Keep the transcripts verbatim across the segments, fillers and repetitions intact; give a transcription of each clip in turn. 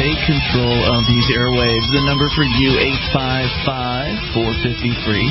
take control of these airwaves. The number for you, eight five five, four five zero, free.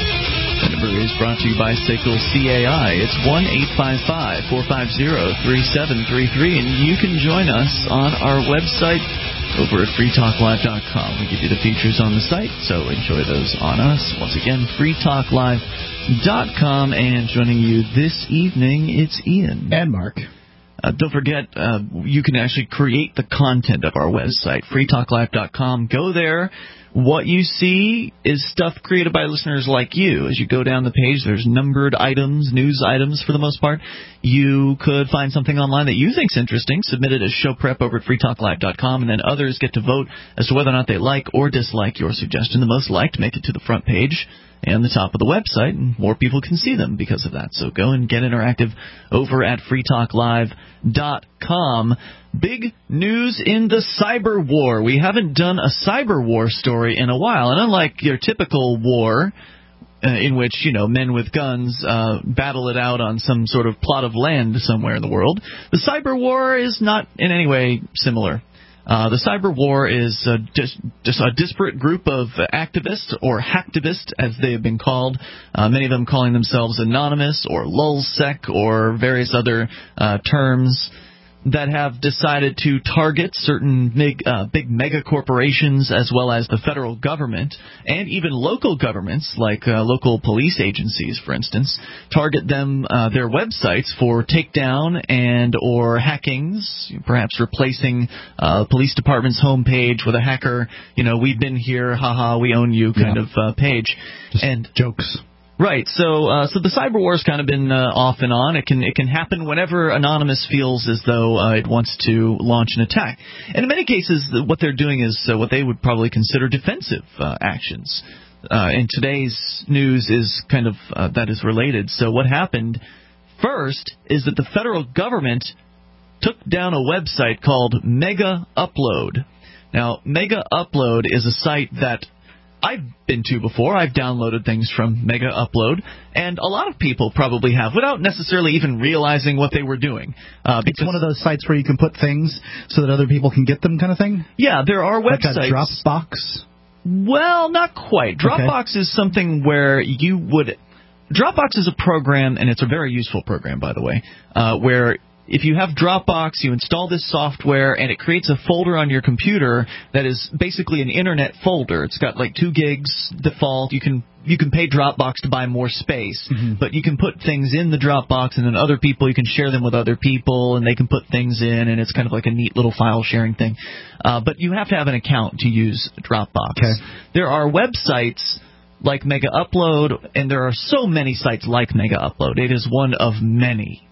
The number is brought to you by Sickle C A I. It's one eight five five, four five zero, three seven three three, and you can join us on our website over at free talk live dot com. We give you the features on the site, so enjoy those on us. Once again, free talk live dot com, and joining you this evening, it's Ian. And Mark. Uh, don't forget, uh, you can actually create the content of our website, free talk live dot com. Go there. What you see is stuff created by listeners like you. As you go down the page, there's numbered items, news items for the most part. You could find something online that you think's interesting, submit it as show prep over at free talk live dot com, and then others get to vote as to whether or not they like or dislike your suggestion. The most liked make it to the front page and the top of the website, and more people can see them because of that. So go and get interactive over at free talk live dot com. Big news in the cyber war. We haven't done a cyber war story in a while, and unlike your typical war, uh, in which, you know, men with guns uh, battle it out on some sort of plot of land somewhere in the world, the cyber war is not in any way similar. Uh, the cyber war is uh, just, just a disparate group of activists, or hacktivists as they have been called, uh, many of them calling themselves Anonymous or LulzSec or various other uh, terms, that have decided to target certain big, uh, big mega corporations as well as the federal government and even local governments like uh, local police agencies, for instance, target them, uh, their websites for takedown and or hackings, perhaps replacing uh, police department's homepage with a hacker, you know, we've been here, haha, we own you kind yeah. of uh, page. Just and jokes. Right, so uh, so the cyber war's kind of been uh, off and on. It can it can happen whenever Anonymous feels as though uh, it wants to launch an attack. And in many cases, what they're doing is uh, what they would probably consider defensive uh, actions. Uh, and today's news is kind of uh, that is related. So what happened first is that the federal government took down a website called Mega Upload. Now, Mega Upload is a site that I've been to before. I've downloaded things from Mega Upload, and a lot of people probably have, without necessarily even realizing what they were doing. Uh, it's one of those sites where you can put things so that other people can get them, kind of thing? Yeah, there are websites. Like a Dropbox? Well, not quite. Dropbox okay. is something where you would... Dropbox is a program, and it's a very useful program, by the way, uh, where... if you have Dropbox, you install this software, and it creates a folder on your computer that is basically an internet folder. It's got like two gigs default. You can you can pay Dropbox to buy more space, mm-hmm. but you can put things in the Dropbox, and then other people, you can share them with other people, and they can put things in, and it's kind of like a neat little file sharing thing. Uh, but you have to have an account to use Dropbox. Okay. There are websites like Mega Upload, and there are so many sites like Mega Upload. It is one of many.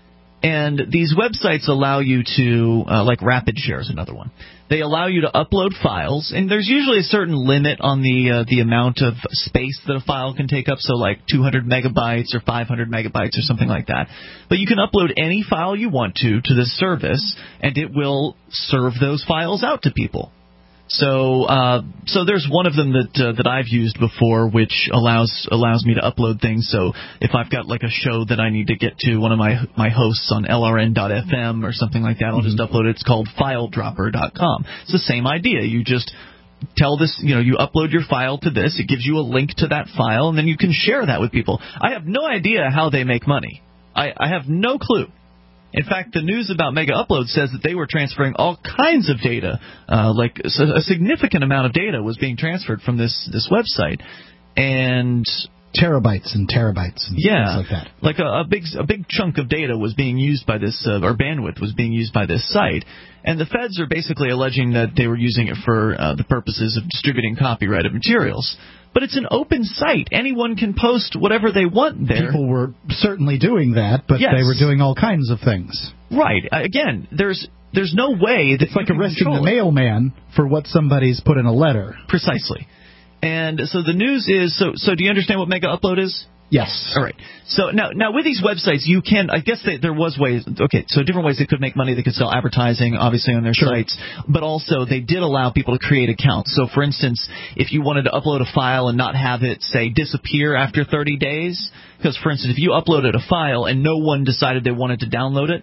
And these websites allow you to, uh, like RapidShare is another one. They allow you to upload files, and there's usually a certain limit on the uh, the amount of space that a file can take up, so like two hundred megabytes or five hundred megabytes or something like that. But you can upload any file you want to to this service, and it will serve those files out to people. So, uh, so there's one of them that uh, that I've used before, which allows allows me to upload things. So, if I've got like a show that I need to get to one of my my hosts on L R N dot F M or something like that, I'll mm-hmm. just upload it. It's called file dropper dot com. It's the same idea. You just tell this, you know, you upload your file to this. It gives you a link to that file, and then you can share that with people. I have no idea how they make money. I, I have no clue. In fact, the news about Mega Upload says that they were transferring all kinds of data, uh, like a significant amount of data was being transferred from this, this website, and terabytes and terabytes and yeah, things like that. Like a, a big a big chunk of data was being used by this, uh, or bandwidth was being used by this site, and the feds are basically alleging that they were using it for uh, the purposes of distributing copyrighted materials. But it's an open site. Anyone can post whatever they want there. People were certainly doing that, but yes. they were doing all kinds of things. Right. Again, there's there's no way that it's like arresting the mailman for what somebody's put in a letter. Precisely. And so the news is, so so do you understand what Mega Upload is? Yes. All right. So now, now with these websites, you can, I guess they, there was ways, okay, so different ways they could make money. They could sell advertising, obviously, on their sure. sites, but also they did allow people to create accounts. So, for instance, if you wanted to upload a file and not have it, say, disappear after thirty days, because, for instance, if you uploaded a file and no one decided they wanted to download it,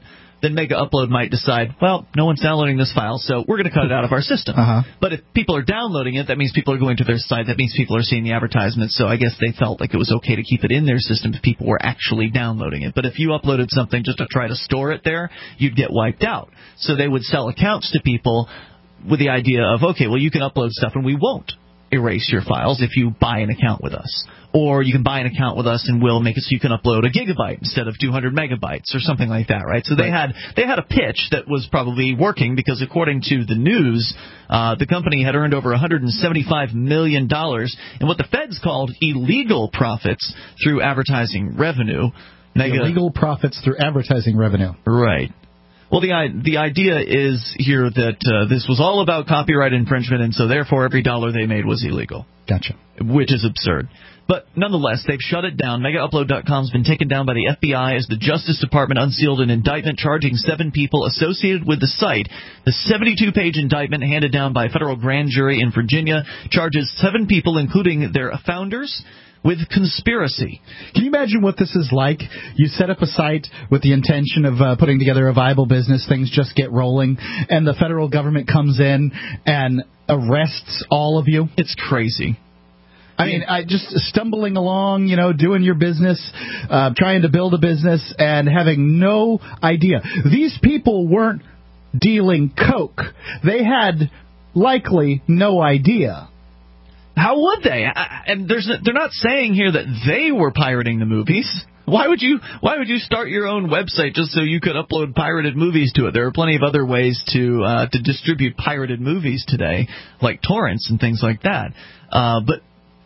then Mega Upload might decide, well, no one's downloading this file, so we're going to cut it out of our system. Uh-huh. But if people are downloading it, that means people are going to their site. That means people are seeing the advertisements. So I guess they felt like it was okay to keep it in their system if people were actually downloading it. But if you uploaded something just to try to store it there, you'd get wiped out. So they would sell accounts to people with the idea of, okay, well, you can upload stuff and we won't erase your files if you buy an account with us. Or you can buy an account with us and we'll make it so you can upload a gigabyte instead of two hundred megabytes or something like that, right? So they had they had a pitch that was probably working because according to the news, uh, the company had earned over one hundred seventy-five million dollars in what the feds called illegal profits through advertising revenue. Mega, illegal profits through advertising revenue. Right. Well, the the idea is here that uh, this was all about copyright infringement, and so therefore every dollar they made was illegal. Gotcha. Which is absurd. But nonetheless, they've shut it down. Mega Upload dot com has been taken down by the F B I as the Justice Department unsealed an indictment charging seven people associated with the site. The seventy-two page indictment handed down by a federal grand jury in Virginia charges seven people, including their founders, with conspiracy. Can you imagine what this is like? You set up a site with the intention of uh, putting together a viable business. Things just get rolling, and the federal government comes in and arrests all of you. It's crazy. I mean, I just stumbling along, you know, doing your business, uh, trying to build a business, and having no idea. These people weren't dealing coke. They had likely no idea. How would they? I, and there's they're not saying here that they were pirating the movies. Why would you Why would you start your own website just so you could upload pirated movies to it? There are plenty of other ways to uh, to distribute pirated movies today, like torrents and things like that. Uh, but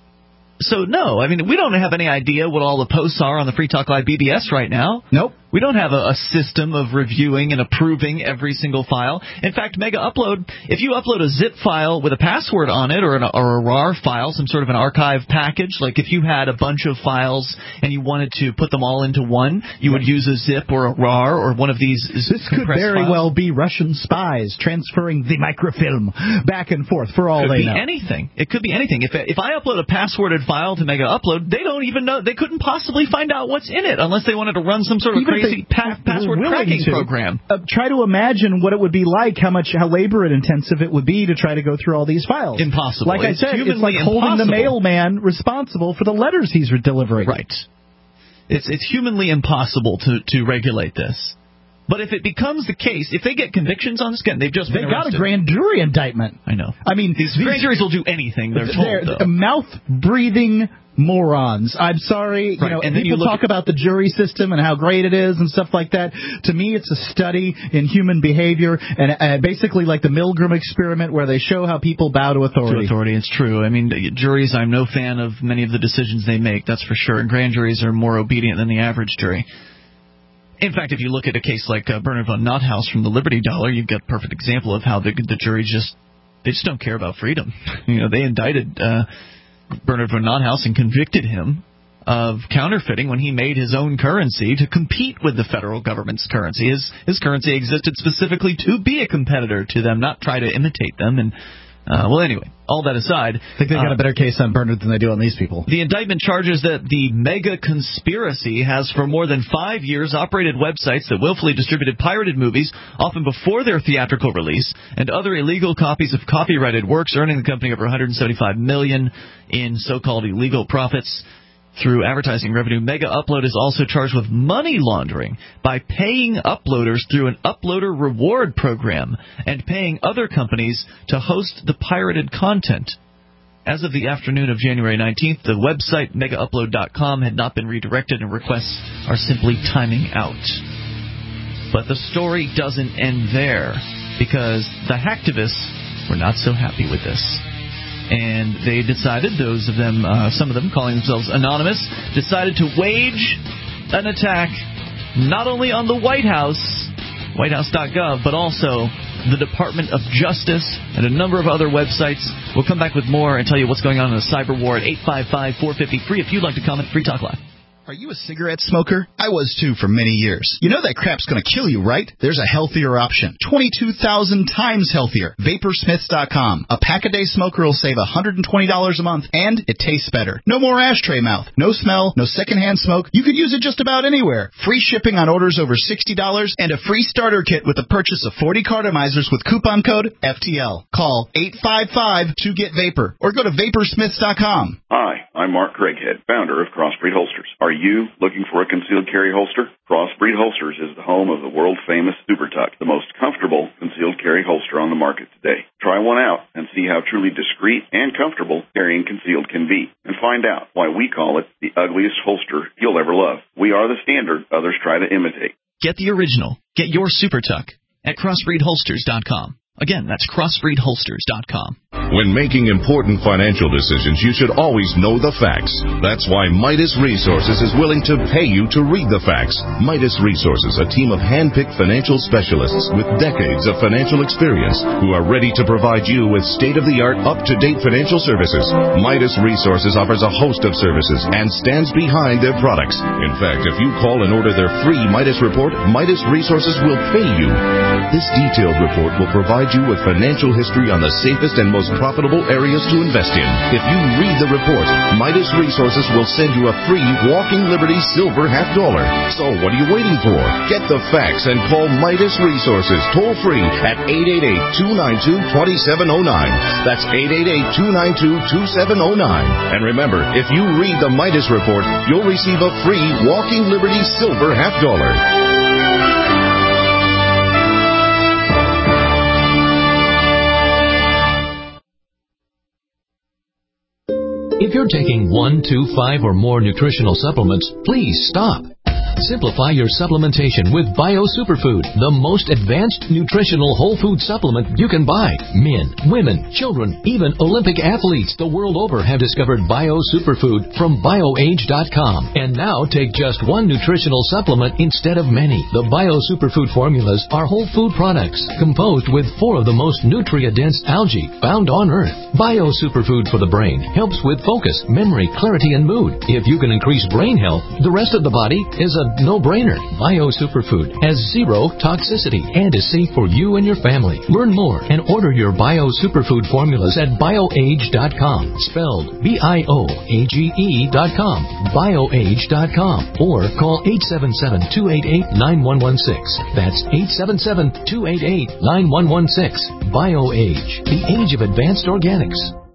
so no, I mean we don't have any idea what all the posts are on the Free Talk Live B B S right now. Nope. We don't have a, a system of reviewing and approving every single file. In fact, Mega Upload, if you upload a zip file with a password on it or, an, or a RAR file, some sort of an archive package, like if you had a bunch of files and you wanted to put them all into one, you would use a zip or a RAR or one of these This could very files. well be Russian spies transferring the microfilm back and forth for all it could they be know. anything. It could be anything. If if I upload a passworded file to Mega Upload, they don't even know. They couldn't possibly find out what's in it unless they wanted to run some sort of Even crazy pa- password cracking to, program. Uh, try to imagine what it would be like, how much, how labor intensive it would be to try to go through all these files. Impossible. Like it's I said, it's like impossible. holding the mailman responsible for the letters he's delivering. Right. It's it's humanly impossible to, to regulate this. But if it becomes the case, if they get convictions on this, again, they've just They've been got arrested. a grand jury indictment. I know. I mean, these, these grand juries will do anything they're told. They're though. mouth-breathing morons. I'm sorry. You right. know, and then people you talk about the jury system and how great it is and stuff like that. To me, it's a study in human behavior and uh, basically like the Milgram experiment where they show how people bow to authority. To authority, it's true. I mean, juries, I'm no fan of many of the decisions they make, that's for sure. And grand juries are more obedient than the average jury. In fact, if you look at a case like uh, Bernard von Nothaus from the Liberty Dollar, you've got a perfect example of how the, the jury just they just don't care about freedom. You know, they indicted uh, Bernard von Nothaus and convicted him of counterfeiting when he made his own currency to compete with the federal government's currency. His his currency existed specifically to be a competitor to them, not try to imitate them. And uh, well, anyway, all that aside, I think they've got uh, a better case on Bernard than they do on these people. The indictment charges that the Mega Conspiracy has for more than five years operated websites that willfully distributed pirated movies, often before their theatrical release, and other illegal copies of copyrighted works, earning the company over one hundred seventy-five million dollars in so-called illegal profits. Through advertising revenue, Mega Upload is also charged with money laundering by paying uploaders through an uploader reward program and paying other companies to host the pirated content. As of the afternoon of January nineteenth, the website Mega Upload dot com had not been redirected and requests are simply timing out. But the story doesn't end there because the hacktivists were not so happy with this. And they decided, those of them, uh, some of them calling themselves anonymous, decided to wage an attack not only on the White House, white house dot gov, but also the Department of Justice and a number of other websites. We'll come back with more and tell you what's going on in the cyber war at eight five five, four five zero, free if you'd like to comment. Free Talk Live. Are you a cigarette smoker? I was too for many years. You know that crap's going to kill you, right? There's a healthier option. twenty-two thousand times healthier. Vapor Smiths dot com. A pack-a-day smoker will save one hundred twenty dollars a month, and it tastes better. No more ashtray mouth. No smell. No secondhand smoke. You could use it just about anywhere. Free shipping on orders over sixty dollars and a free starter kit with the purchase of forty cartomizers with coupon code F T L. Call eight five five two get vapor or go to Vapor Smiths dot com. Hi, I'm Mark Craighead, founder of Crossbreed Holsters. Are you looking for a concealed carry holster? Crossbreed Holsters is the home of the world-famous Super Tuck, the most comfortable concealed carry holster on the market today. Try one out and see how truly discreet and comfortable carrying concealed can be, and find out why we call it the ugliest holster you'll ever love. We are the standard others try to imitate. Get the original. Get your Super Tuck at Crossbreed Holsters dot com. Again, that's Crossbreed Holsters dot com. When making important financial decisions, you should always know the facts. That's why Midas Resources is willing to pay you to read the facts. Midas Resources, a team of hand-picked financial specialists with decades of financial experience who are ready to provide you with state-of-the-art, up-to-date financial services. Midas Resources offers a host of services and stands behind their products. In fact, if you call and order their free Midas report, Midas Resources will pay you. This detailed report will provide you with financial history on the safest and most profitable areas to invest in. If you read the report, Midas Resources will send you a free Walking Liberty silver half dollar. So what are you waiting for? Get the facts and call Midas Resources toll free at eight eight eight, two nine two, two seven zero nine. That's eight eight eight, two nine two, two seven zero nine. And remember, if you read the Midas report, you'll receive a free Walking Liberty silver half dollar. If you're taking one, two, five, or more nutritional supplements, please stop. Simplify your supplementation with Bio Superfood, the most advanced nutritional whole food supplement you can buy. Men, women, children, even Olympic athletes the world over have discovered Bio Superfood from bio age dot com. And now take just one nutritional supplement instead of many. The Bio Superfood formulas are whole food products composed with four of the most nutrient-dense algae found on Earth. Bio Superfood for the brain helps with focus, memory, clarity, and mood. If you can increase brain health, the rest of the body is a no-brainer. Bio Superfood has zero toxicity and is safe for you and your family. Learn more and order your Bio Superfood formulas at bio age dot com, spelled B I O A G E dot com, bio age dot com, or call eight seven seven, two eight eight, nine one one six. That's eight seven seven, two eight eight, nine one one six. BioAge, the age of advanced organics.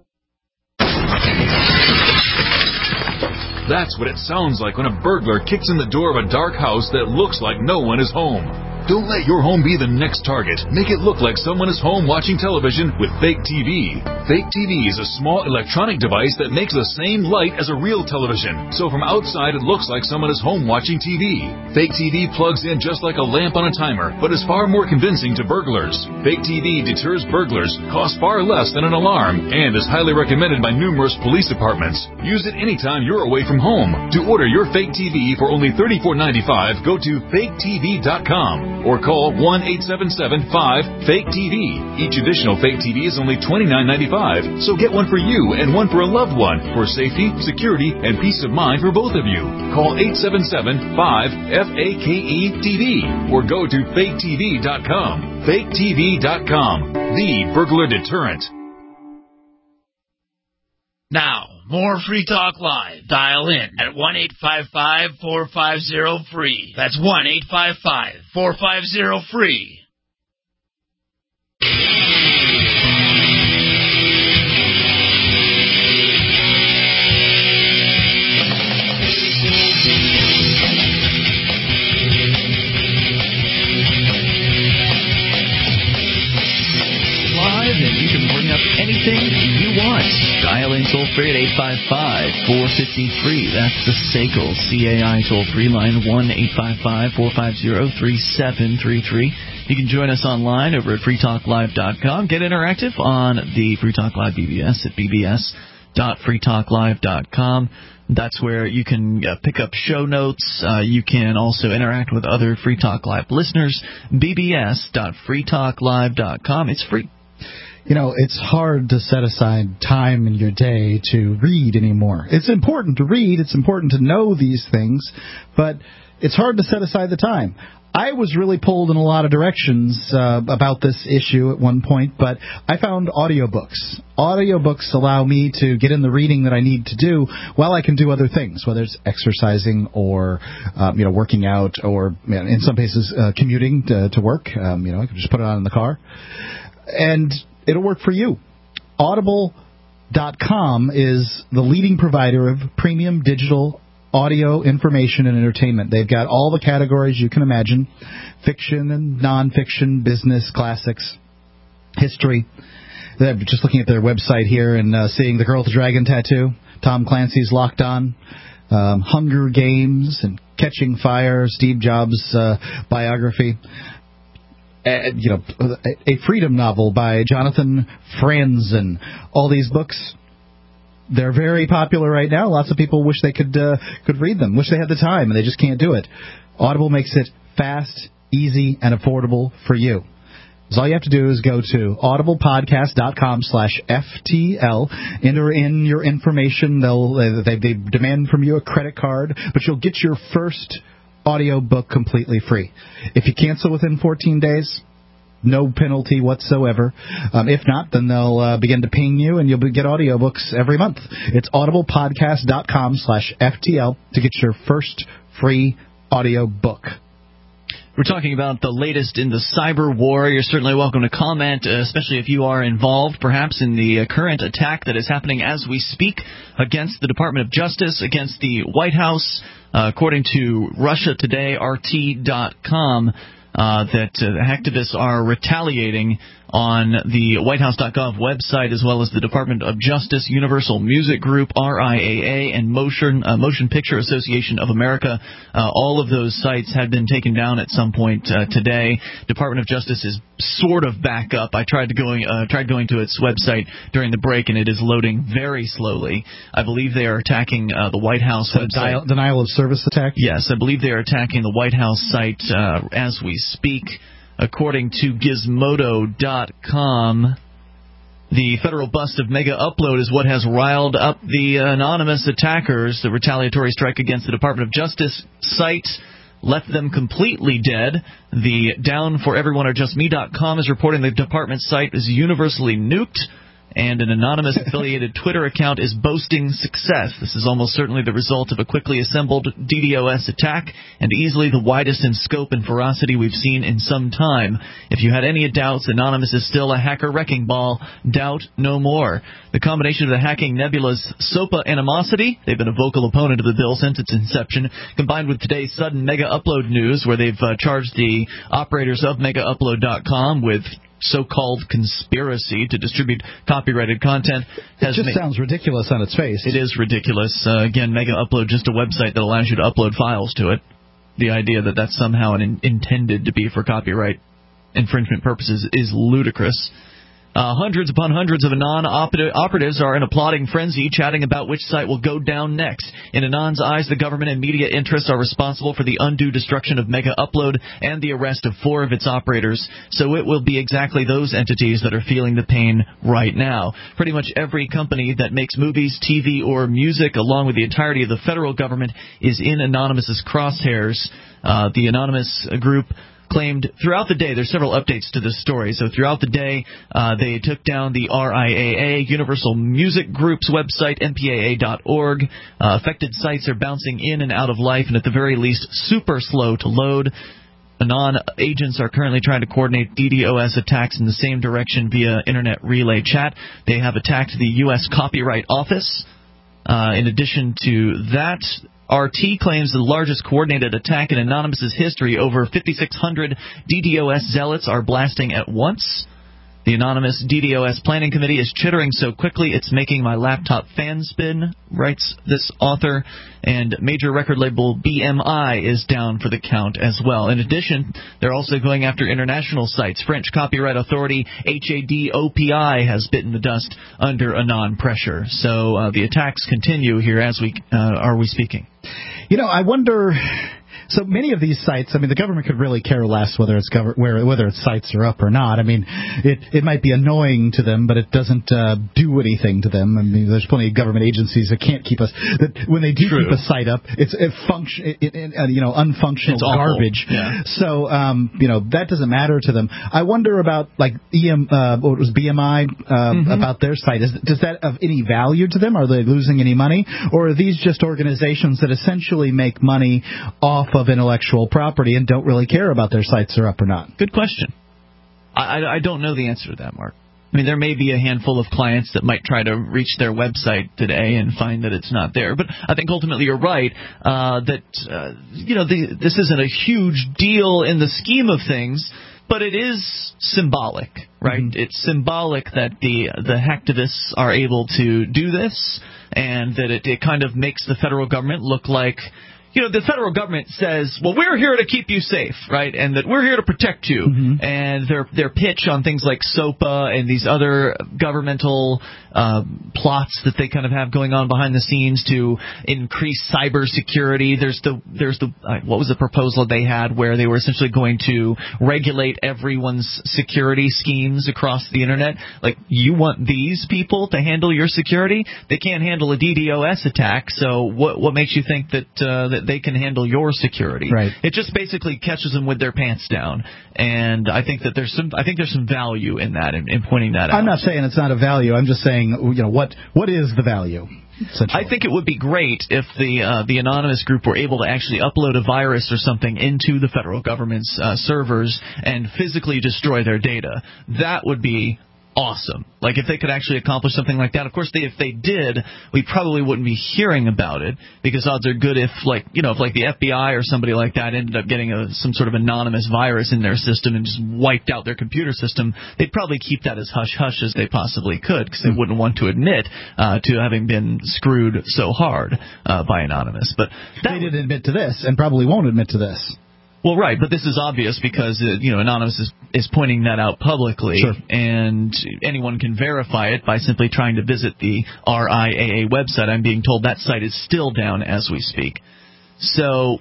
That's what it sounds like when a burglar kicks in the door of a dark house that looks like no one is home. Don't let your home be the next target. Make it look like someone is home watching television with Fake T V. Fake T V is a small electronic device that makes the same light as a real television. So from outside, it looks like someone is home watching T V. Fake T V plugs in just like a lamp on a timer, but is far more convincing to burglars. Fake T V deters burglars, costs far less than an alarm, and is highly recommended by numerous police departments. Use it anytime you're away from home. To order your Fake T V for only thirty-four ninety-five, go to fake T V dot com. Or call one eight seven seven, five, fake T V. Each additional Fake T V is only twenty-nine ninety-five, so get one for you and one for a loved one for safety, security, and peace of mind for both of you. Call eight seven seven, five, F A K E T V or go to fake T V dot com. fake T V dot com, the burglar deterrent. Now, more Free Talk Live. Dial in at one eight five five, four five zero, free. That's one eight five five, four five zero, free. Live, and you can bring up anything you want. Dial in toll free at eight five five, four five zero, free. That's the S A C L C A I toll free line, one eight five five, four five zero, three seven three three. You can join us online over at free talk live dot com. Get interactive on the Free Talk Live B B S at b b s dot free talk live dot com. That's where you can uh, pick up show notes. Uh, you can also interact with other Free Talk Live listeners. b b s dot free talk live dot com. It's free. You know, it's hard to set aside time in your day to read anymore. It's important to read. It's important to know these things, but it's hard to set aside the time. I was really pulled in a lot of directions uh, about this issue at one point, but I found audiobooks. Audiobooks allow me to get in the reading that I need to do while I can do other things, whether it's exercising or um, you know, working out, or you know, in some cases uh, commuting to, to work. Um, you know, I can just put it on in the car, and it'll work for you. Audible dot com is the leading provider of premium digital audio information and entertainment. They've got all the categories you can imagine: fiction and nonfiction, business, classics, history. They're just looking at their website here and uh, seeing The Girl with the Dragon Tattoo, Tom Clancy's Locked On, um, Hunger Games, and Catching Fire, Steve Jobs' uh, biography. Uh, you know, a freedom novel by Jonathan Franzen. All these books, they're very popular right now. Lots of people wish they could uh, could read them, wish they had the time, and they just can't do it. Audible makes it fast, easy, and affordable for you. So all you have to do is go to audiblepodcast.com slash FTL, enter in your information. They'll they, they demand from you a credit card, but you'll get your first audio book completely free. If you cancel within fourteen days, no penalty whatsoever. Um, if not, then they'll uh, begin to ping you, and you'll get audiobooks every month. It's audiblepodcast.com slash FTL to get your first free audio book. We're talking about the latest in the cyber war. You're certainly welcome to comment, uh, especially if you are involved, perhaps, in the uh, current attack that is happening as we speak against the Department of Justice, against the White House. Uh, according to Russia Today, R T dot com, uh, that uh, activists are retaliating on the white house dot gov website, as well as the Department of Justice, Universal Music Group, R I A A, and Motion uh, Motion Picture Association of America. Uh, all of those sites had been taken down at some point uh, today. Department of Justice is sort of back up. I tried to going uh, tried going to its website during the break, and it is loading very slowly. I believe they are attacking uh, the White House website. Denial, denial of service attack? Yes, I believe they are attacking the White House site uh, as we speak. According to Gizmodo dot com, the federal bust of Mega Upload is what has riled up the anonymous attackers. The retaliatory strike against the Department of Justice site left them completely dead. The Down for Everyone or Just Me dot com is reporting the department site is universally nuked, and an anonymous affiliated Twitter account is boasting success. This is almost certainly the result of a quickly assembled D DoS attack, and easily the widest in scope and ferocity we've seen in some time. If you had any doubts, Anonymous is still a hacker wrecking ball. Doubt no more. The combination of the hacking nebula's SOPA animosity, they've been a vocal opponent of the bill since its inception, combined with today's sudden Mega Upload news, where they've uh, charged the operators of Mega Upload dot com with so-called conspiracy to distribute copyrighted content. Has it just ma- sounds ridiculous on its face. It is ridiculous. Uh, again, Mega Upload, just a website that allows you to upload files to it. The idea that that's somehow an in- intended to be for copyright infringement purposes is ludicrous. Uh, hundreds upon hundreds of Anon operatives are in a plotting frenzy, chatting about which site will go down next. In Anon's eyes, the government and media interests are responsible for the undue destruction of Mega Upload and the arrest of four of its operators, so it will be exactly those entities that are feeling the pain right now. Pretty much every company that makes movies, T V, or music, along with the entirety of the federal government, is in Anonymous's crosshairs. Uh, the Anonymous group claimed throughout the day, there's several updates to this story, so throughout the day uh, they took down the R I A A, Universal Music Group's website, M P A A dot org. Uh, affected sites are bouncing in and out of life, and at the very least super slow to load. Anon agents are currently trying to coordinate D DoS attacks in the same direction via Internet Relay Chat. They have attacked the U S Copyright Office. Uh, in addition to that, R T claims the largest coordinated attack in Anonymous's history. Over fifty-six hundred D DoS zealots are blasting at once. The Anonymous D DoS Planning Committee is chittering so quickly it's making my laptop fan spin, writes this author. And major record label B M I is down for the count as well. In addition, they're also going after international sites. French copyright authority H A D O P I has bitten the dust under Anon pressure. So uh, the attacks continue here as we uh, are we speaking. You know, I wonder, So many of these sites, I mean, the government could really care less whether it's gov- where, whether its sites are up or not. I mean, it it might be annoying to them, but it doesn't uh, do anything to them. I mean, there's plenty of government agencies that can't keep us. That when they do True. keep a site up, it's it function, it, it, uh, you know, unfunctional it's garbage. Yeah. So um, you know, that doesn't matter to them. I wonder about like E M, uh, what was B M I uh, mm-hmm. about their site. Is does that have any value to them? Are they losing any money, or are these just organizations that essentially make money off of intellectual property and don't really care about their sites are up or not? Good question. I, I don't know the answer to that, Mark. I mean, there may be a handful of clients that might try to reach their website today and find that it's not there. But I think ultimately you're right uh, that, uh, you know, the, this isn't a huge deal in the scheme of things, but it is symbolic, right? Mm-hmm. It's symbolic that the the hacktivists are able to do this, and that it, it kind of makes the federal government look like, you know, the federal government says, well, we're here to keep you safe, right, and that we're here to protect you. Mm-hmm. And their their pitch on things like SOPA and these other governmental uh, plots that they kind of have going on behind the scenes to increase cyber security. There's the there's the uh, what was the proposal they had where they were essentially going to regulate everyone's security schemes across the internet. Like, you want these people to handle your security? They can't handle a DDoS attack. So what what makes you think that uh, that they can handle your security? Right. It just basically catches them with their pants down, and I think that there's some I think there's some value in that, in, in pointing that out. I'm not saying it's not a value. I'm just saying, you know, what what is the value? I think it would be great if the uh, the anonymous group were able to actually upload a virus or something into the federal government's uh, servers and physically destroy their data. That would be awesome. Like, if they could actually accomplish something like that. Of course, they, if they did, we probably wouldn't be hearing about it, because odds are good if, like, you know, if like the F B I or somebody like that ended up getting a, some sort of anonymous virus in their system and just wiped out their computer system, they'd probably keep that as hush-hush as they possibly could, because they mm. wouldn't want to admit uh, to having been screwed so hard uh, by Anonymous. But that they didn't admit to this, and probably won't admit to this. Well, right, but this is obvious because, uh, you know, Anonymous is, is pointing that out publicly, sure. and anyone can verify it by simply trying to visit the R I A A website. I'm being told that site is still down as we speak. So,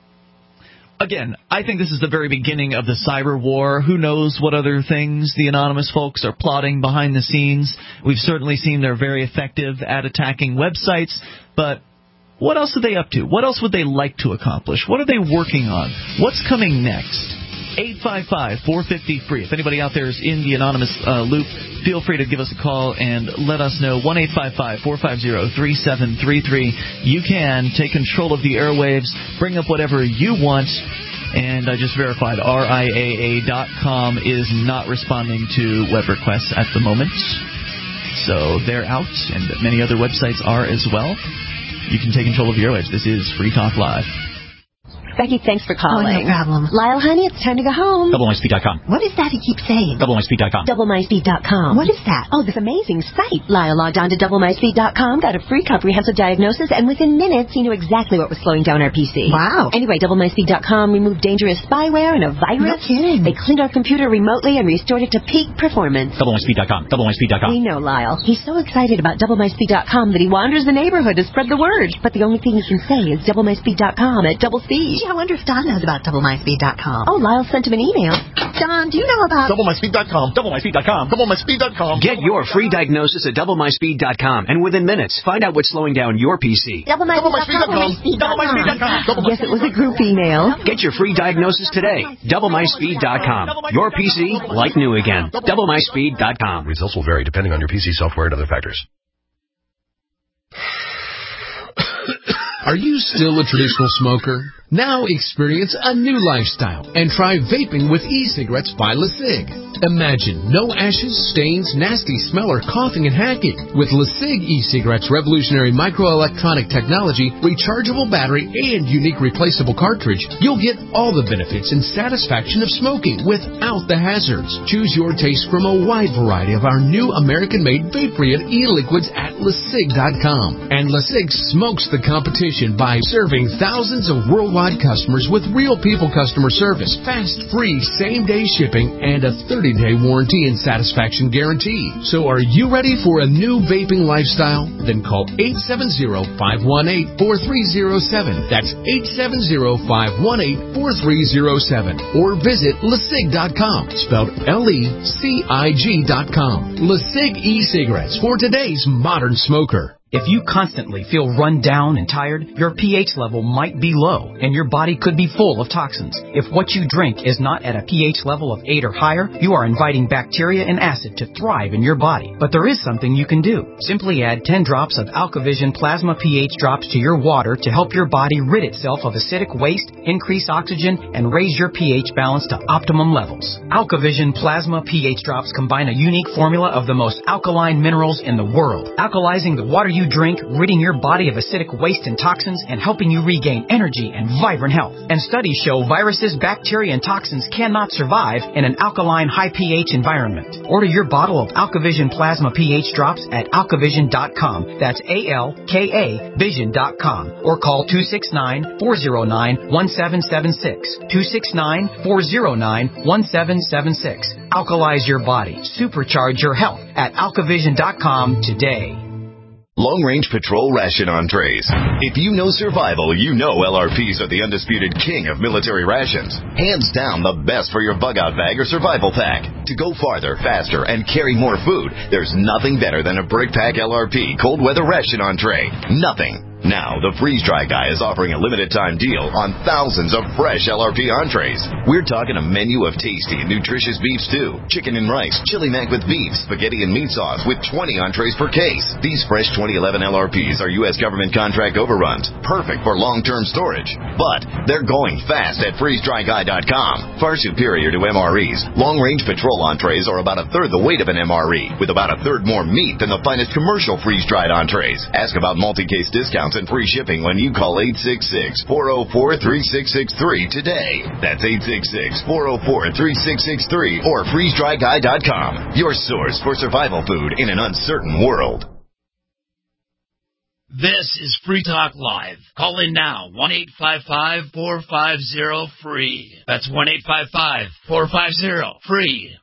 again, I think this is the very beginning of the cyber war. Who knows what other things the Anonymous folks are plotting behind the scenes. We've certainly seen they're very effective at attacking websites, but what else are they up to? What else would they like to accomplish? What are they working on? What's coming next? eight five five, four five zero, free. If anybody out there is in the Anonymous uh, loop, feel free to give us a call and let us know. one eight five five, four five zero, three seven three three. You can take control of the airwaves, bring up whatever you want. And I just verified R I A A dot com is not responding to web requests at the moment. So they're out, and many other websites are as well. You can take control of your airwaves. This is Free Talk Live. Becky, thanks for calling. Oh, no problem. Lyle, honey, it's time to go home. double my speed dot com. What is that he keeps saying? double my speed dot com. double my speed dot com. What is that? Oh, this amazing site. Lyle logged on to double my speed dot com, got a free comprehensive diagnosis, and within minutes he knew exactly what was slowing down our P C. Wow. Anyway, double my speed dot com removed dangerous spyware and a virus. No kidding. They cleaned our computer remotely and restored it to peak performance. double my speed dot com. double my speed dot com. We know Lyle. He's so excited about double my speed dot com that he wanders the neighborhood to spread the word. But the only thing he can say is double my speed dot com at double speed. Gee, I wonder if Don knows about double my speed dot com. Oh, Lyle sent him an email. Don, do you know about double my speed dot com? double my speed dot com. double my speed dot com. Get your free diagnosis at double my speed dot com, and within minutes, find out what's slowing down your P C. double my speed dot com. double my speed dot com. Yes, it was a group email. Get your free diagnosis today. double my speed dot com. Your P C like new again. double my speed dot com. Results will vary depending on your P C software and other factors. Are you still a traditional smoker? Now experience a new lifestyle and try vaping with e-cigarettes by LeSig. Imagine no ashes, stains, nasty smell, or coughing and hacking. With LeSig e-cigarettes' revolutionary microelectronic technology, rechargeable battery, and unique replaceable cartridge, you'll get all the benefits and satisfaction of smoking without the hazards. Choose your taste from a wide variety of our new American-made vape-free e-liquids at LeSig dot com. And LeSig smokes the competition reputation by serving thousands of worldwide customers with real people customer service, fast, free, same-day shipping, and a thirty-day warranty and satisfaction guarantee. So are you ready for a new vaping lifestyle? Then call eight seven zero, five one eight, four three zero seven. That's eight seven zero, five one eight, four three zero seven. Or visit lecig dot com, spelled L E C I G dot com. Lecig e-cigarettes for today's modern smoker. If you constantly feel run down and tired, your pH level might be low, and your body could be full of toxins. If what you drink is not at a pH level of eight or higher, you are inviting bacteria and acid to thrive in your body. But there is something you can do. Simply add ten drops of AlkaVision Plasma pH drops to your water to help your body rid itself of acidic waste, increase oxygen, and raise your pH balance to optimum levels. AlkaVision Plasma pH drops combine a unique formula of the most alkaline minerals in the world, alkalizing the water you drink, ridding your body of acidic waste and toxins, and helping you regain energy and vibrant health. And studies show viruses, bacteria, and toxins cannot survive in an alkaline, high pH environment. Order your bottle of AlkaVision Plasma pH drops at alkavision dot com. That's A L K A vision dot com. Or call two six nine, four zero nine, one seven seven six. two six nine, four zero nine, one seven seven six. Alkalize your body. Supercharge your health at alkavision dot com today. Long Range Patrol Ration Entrees. If you know survival, you know L R Ps are the undisputed king of military rations. Hands down the best for your bug-out bag or survival pack. To go farther, faster, and carry more food, there's nothing better than a Brick Pack L R P cold weather ration entree. Nothing. Now, the Freeze Dry Guy is offering a limited-time deal on thousands of fresh L R P entrees. We're talking a menu of tasty and nutritious beef stew, chicken and rice, chili mac with beef, spaghetti and meat sauce with twenty entrees per case. These fresh twenty eleven L R Ps are U S government contract overruns, perfect for long-term storage. But they're going fast at freeze dry guy dot com. Far superior to M R Es, long-range patrol entrees are about a third the weight of an M R E, with about a third more meat than the finest commercial freeze-dried entrees. Ask about multi-case discounts and free shipping when you call eight six six, four oh four, three six six three today. That's eight six six, four oh four, three six six three or freeze dry guy dot com. Your source for survival food in an uncertain world. This is Free Talk Live. Call in now, one eight five five, four five zero, free. That's one eight five five, four five zero, free.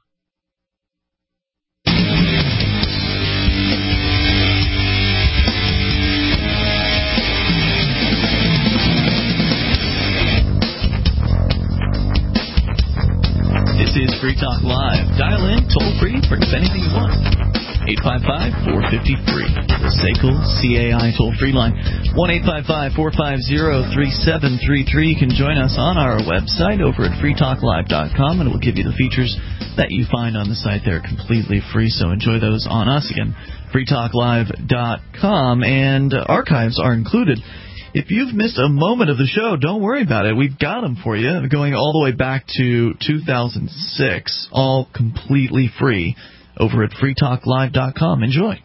This is Free Talk Live. Dial in, toll free, bring us anything you want. eight five five, four five zero, free. The S A C L C A I toll-free line. one eight five five, four five zero, three seven three three. You can join us on our website over at free talk live dot com, and it will give you the features that you find on the site there completely free. So enjoy those on us. Again, free talk live dot com, and uh, archives are included. If you've missed a moment of the show, don't worry about it. We've got them for you, going all the way back to two thousand six, all completely free over at free talk live dot com. Enjoy.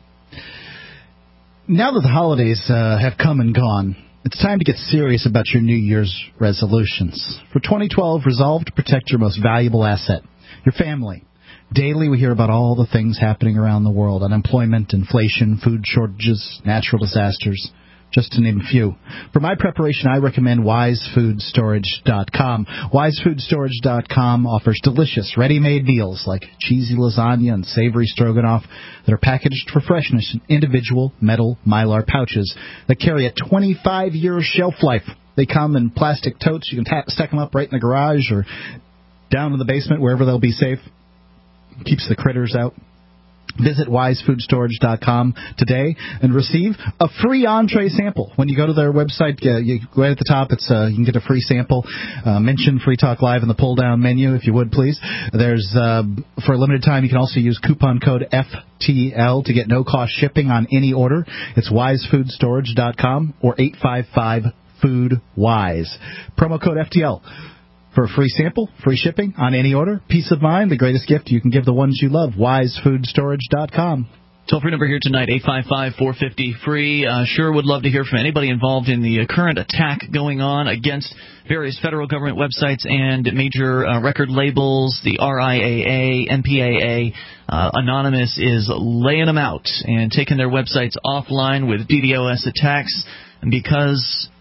Now that the holidays uh, have come and gone, it's time to get serious about your New Year's resolutions. For twenty twelve, resolve to protect your most valuable asset, your family. Daily we hear about all the things happening around the world: unemployment, inflation, food shortages, natural disasters, just to name a few. For my preparation, I recommend wise food storage dot com. wise food storage dot com offers delicious, ready-made meals like cheesy lasagna and savory stroganoff that are packaged for freshness in individual metal Mylar pouches that carry a twenty-five year shelf life. They come in plastic totes. You can ta- stack them up right in the garage or down in the basement, wherever they'll be safe. Keeps the critters out. Visit wise food storage dot com today and receive a free entree sample. When you go to their website, uh, you, right at the top, it's uh, you can get a free sample. Uh, mention Free Talk Live in the pull-down menu, if you would, please. There's uh, for a limited time, you can also use coupon code F T L to get no-cost shipping on any order. It's wise food storage dot com or eight five five, food wise. Promo code F T L. For a free sample, free shipping on any order, peace of mind, the greatest gift you can give the ones you love, wise food storage dot com. Toll-free number here tonight, eight five five, four five zero, free. Uh, sure would love to hear from anybody involved in the uh, current attack going on against various federal government websites and major uh, record labels, the R I A A, M P A A. Uh, Anonymous is laying them out and taking their websites offline with DDoS attacks, and because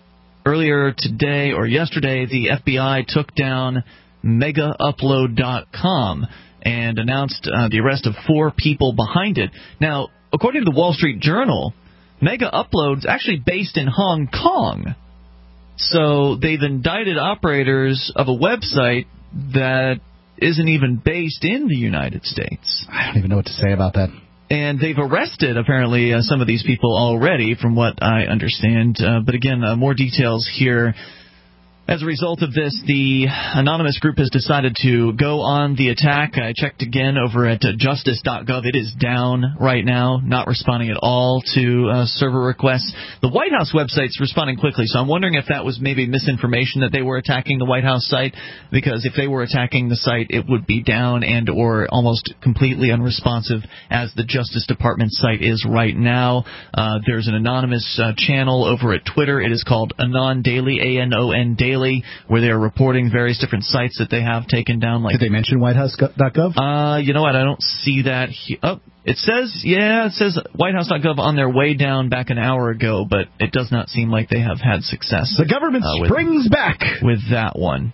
earlier today or yesterday, the F B I took down mega upload dot com and announced uh, the arrest of four people behind it. Now, according to the Wall Street Journal, Mega Upload is actually based in Hong Kong. So they've indicted operators of a website that isn't even based in the United States. I don't even know what to say about that. And they've arrested, apparently, uh, some of these people already, from what I understand. Uh, but again, uh, more details here. As a result of this, the anonymous group has decided to go on the attack. I checked again over at uh, justice dot gov. It is down right now, not responding at all to uh, server requests. The White House website's responding quickly, so I'm wondering if that was maybe misinformation that they were attacking the White House site, because if they were attacking the site, it would be down and or almost completely unresponsive as the Justice Department site is right now. Uh, there's an anonymous uh, channel over at Twitter. It is called Anon Daily, A N O N Daily. Where they are reporting various different sites that they have taken down. Like, did they mention white house dot gov? Uh, you know what? I don't see that. He- oh, it says, yeah, it says white house dot gov on their way down back an hour ago, but it does not seem like they have had success. The government uh, with, springs back with that one.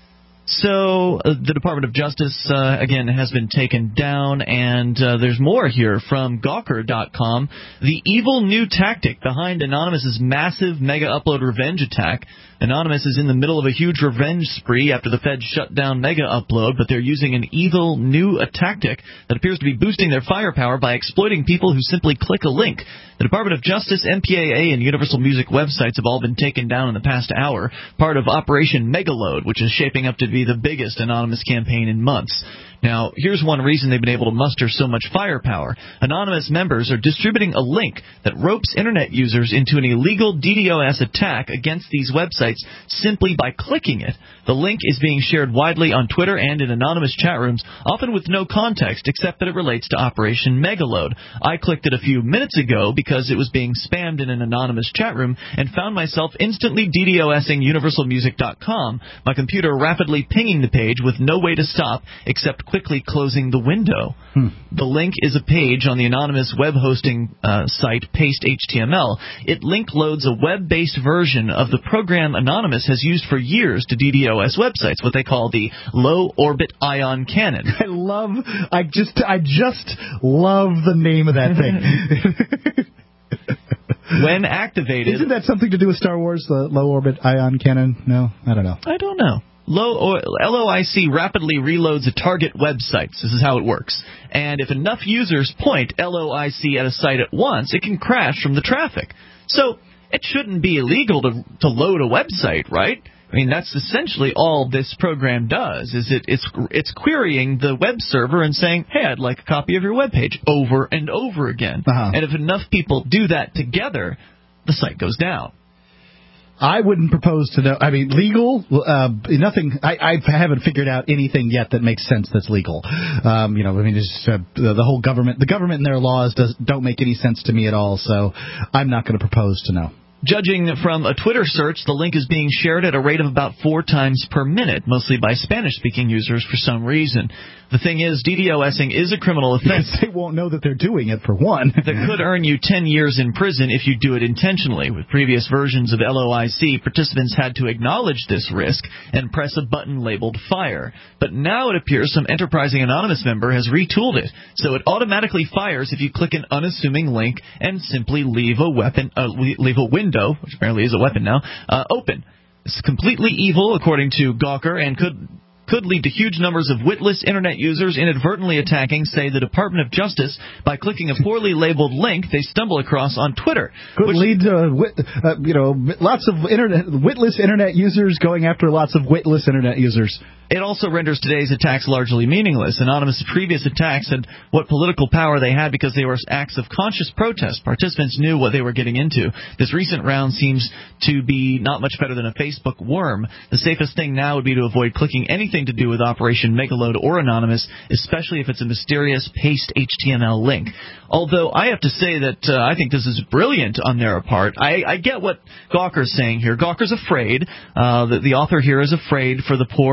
So uh, the Department of Justice, uh, again, has been taken down, and uh, there's more here from Gawker dot com. The evil new tactic behind Anonymous's massive mega upload revenge attack. Anonymous is in the middle of a huge revenge spree after the Feds shut down Mega Upload, but they're using an evil new tactic that appears to be boosting their firepower by exploiting people who simply click a link. The Department of Justice, M P A A, and Universal Music websites have all been taken down in the past hour, part of Operation Megaload, which is shaping up to be the biggest anonymous campaign in months. Now, here's one reason they've been able to muster so much firepower. Anonymous members are distributing a link that ropes Internet users into an illegal D DoS attack against these websites simply by clicking it. The link is being shared widely on Twitter and in anonymous chat rooms, often with no context except that it relates to Operation Megaload. I clicked it a few minutes ago because it was being spammed in an anonymous chat room and found myself instantly DDoSing universal music dot com, my computer rapidly pinging the page with no way to stop except quickly closing the window. Hmm. The link is a page on the anonymous web hosting uh, site Paste H T M L. It link loads a web-based version of the program Anonymous has used for years to DDoS websites, what they call the low orbit ion cannon. I love, I just, I just love the name of that thing. When activated, isn't that something to do with Star Wars, the low orbit ion cannon? No, I don't know. I don't know. Low, L O I C rapidly reloads a target website. This is how it works. And if enough users point L O I C at a site at once, it can crash from the traffic. So it shouldn't be illegal to to load a website, right? I mean, that's essentially all this program does, is it, it's it's querying the web server and saying, hey, I'd like a copy of your web page over and over again. Uh-huh. And if enough people do that together, the site goes down. I wouldn't propose to know. I mean, legal, uh, nothing. I, I haven't figured out anything yet that makes sense that's legal. Um, you know, I mean, it's, uh, the, the whole government, the government and their laws does, don't make any sense to me at all, so I'm not going to propose to know. Judging from a Twitter search, the link is being shared at a rate of about four times per minute, mostly by Spanish-speaking users for some reason. The thing is, DDoSing is a criminal offense. Yes, they won't know that they're doing it, for one. That could earn you ten years in prison if you do it intentionally. With previous versions of L O I C, participants had to acknowledge this risk and press a button labeled fire. But now it appears some enterprising anonymous member has retooled it, so it automatically fires if you click an unassuming link and simply leave a weapon, uh, leave a window, which apparently is a weapon now, uh, open. It's completely evil, according to Gawker, and could could lead to huge numbers of witless Internet users inadvertently attacking, say, the Department of Justice by clicking a poorly labeled link they stumble across on Twitter. Could lead to, uh, wit, uh, you know, lots of internet, witless Internet users going after lots of witless Internet users. It also renders today's attacks largely meaningless. Anonymous' previous attacks had what political power they had because they were acts of conscious protest. Participants knew what they were getting into. This recent round seems to be not much better than a Facebook worm. The safest thing now would be to avoid clicking anything to do with Operation Megaload or Anonymous, especially if it's a mysterious Paste H T M L link. Although I have to say that uh, I think this is brilliant on their part. I, I get what Gawker's saying here. Gawker's afraid. Uh, the, the author here is afraid for the poor, sad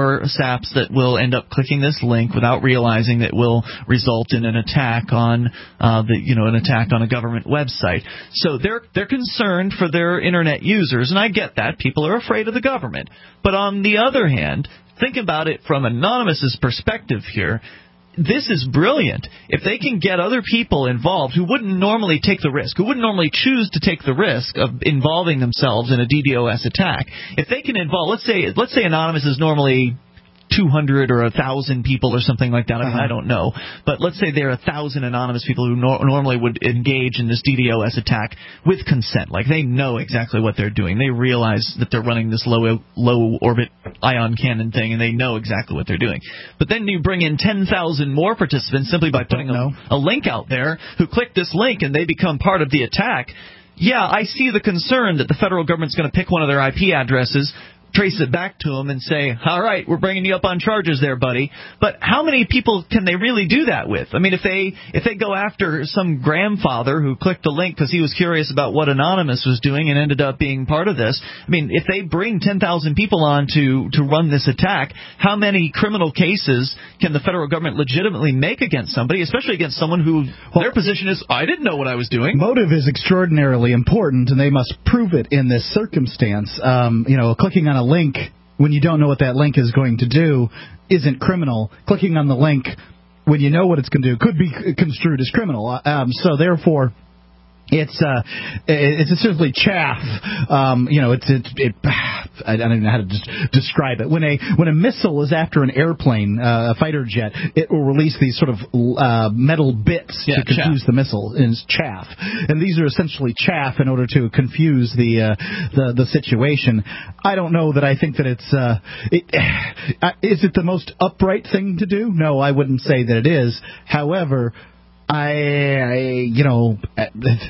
saps that will end up clicking this link without realizing that it will result in an attack on uh, the you know an attack on a government website. So they're they're concerned for their internet users, and I get that. People are afraid of the government. But on the other hand, think about it from Anonymous's perspective here. This is brilliant. If they can get other people involved who wouldn't normally take the risk, who wouldn't normally choose to take the risk of involving themselves in a DDoS attack, if they can involve, let's say, let's say Anonymous is normally two hundred or one thousand people or something like that. I mean, uh-huh. I don't know. But let's say there are one thousand anonymous people who no- normally would engage in this DDoS attack with consent. Like, they know exactly what they're doing. They realize that they're running this low low orbit ion cannon thing, and they know exactly what they're doing. But then you bring in ten thousand more participants simply by putting a, a link out there who click this link, and they become part of the attack. Yeah, I see the concern that the federal government's going to pick one of their I P addresses, trace it back to them, and say, all right, we're bringing you up on charges there, buddy. But how many people can they really do that with? I mean, if they if they go after some grandfather who clicked a link because he was curious about what Anonymous was doing and ended up being part of this, I mean, if they bring ten thousand people on to, to run this attack, how many criminal cases can the federal government legitimately make against somebody, especially against someone who well, their position is, I didn't know what I was doing? Motive is extraordinarily important, and they must prove it in this circumstance. Um, you know, clicking on a link when you don't know what that link is going to do isn't criminal. Clicking on the link when you know what it's going to do could be construed as criminal. Um, so therefore, it's uh, it's essentially chaff. Um, you know, it's it, it. I don't even know how to des- describe it. When a when a missile is after an airplane, uh, a fighter jet, it will release these sort of uh, metal bits yeah, to confuse chaff. the missile. And it's chaff, and these are essentially chaff in order to confuse the uh, the the situation. I don't know that I think that it's. Uh, it, uh, is it the most upright thing to do? No, I wouldn't say that it is. However, I, I, you know, it,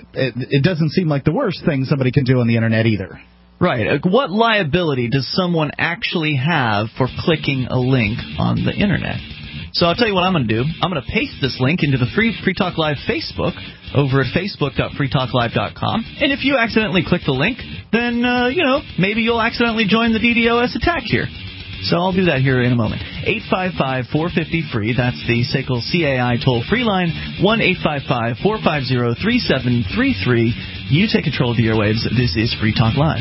it doesn't seem like the worst thing somebody can do on the internet either. Right. What liability does someone actually have for clicking a link on the internet? So I'll tell you what I'm going to do. I'm going to paste this link into the free Free Talk Live Facebook over at facebook dot free talk live dot com. And if you accidentally click the link, then, uh, you know, maybe you'll accidentally join the DDoS attack here. So I'll do that here in a moment. eight five five, four five zero, free. That's the S A C L C A I toll-free line. one eight five five, four five zero, three seven three three. You take control of the airwaves. This is Free Talk Live.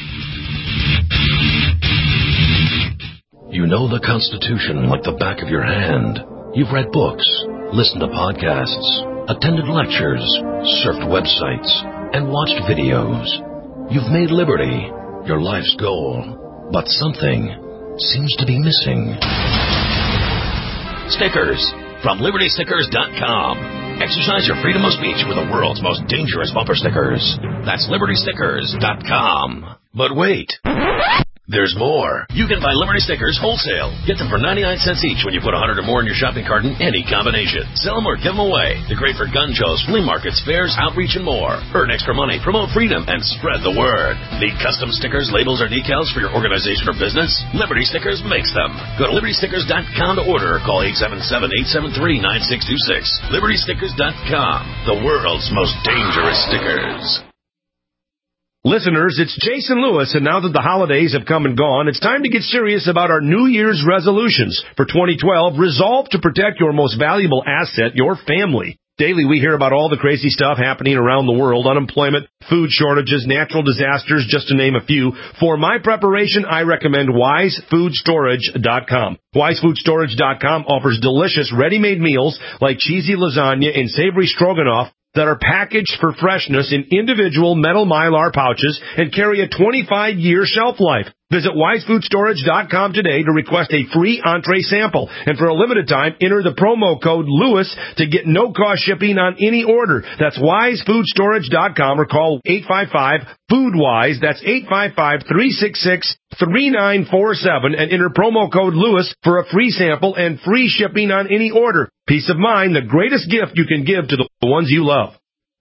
You know the Constitution like the back of your hand. You've read books, listened to podcasts, attended lectures, surfed websites, and watched videos. You've made liberty your life's goal. But something seems to be missing. Stickers from Liberty Stickers dot com. Exercise your freedom of speech with the world's most dangerous bumper stickers. That's Liberty Stickers dot com. But wait. There's more. You can buy Liberty Stickers wholesale. Get them for ninety-nine cents each when you put one hundred or more in your shopping cart in any combination. Sell them or give them away. They're great for gun shows, flea markets, fairs, outreach, and more. Earn extra money, promote freedom, and spread the word. Need custom stickers, labels, or decals for your organization or business? Liberty Stickers makes them. Go to Liberty Stickers dot com to order or call eight seven seven, eight seven three, nine six two six. Liberty Stickers dot com. The world's most dangerous stickers. Listeners, it's Jason Lewis, and now that the holidays have come and gone, it's time to get serious about our New Year's resolutions. For twenty twelve, resolve to protect your most valuable asset, your family. Daily, we hear about all the crazy stuff happening around the world, unemployment, food shortages, natural disasters, just to name a few. For my preparation, I recommend wise food storage dot com. wise food storage dot com offers delicious ready-made meals like cheesy lasagna and savory stroganoff that are packaged for freshness in individual metal Mylar pouches and carry a twenty-five year shelf life. Visit wise food storage dot com today to request a free entree sample. And for a limited time, enter the promo code Lewis to get no-cost shipping on any order. That's wise food storage dot com or call eight five five, food wise. That's eight five five, three six six, three nine four seven and enter promo code Lewis for a free sample and free shipping on any order. Peace of mind, the greatest gift you can give to the ones you love.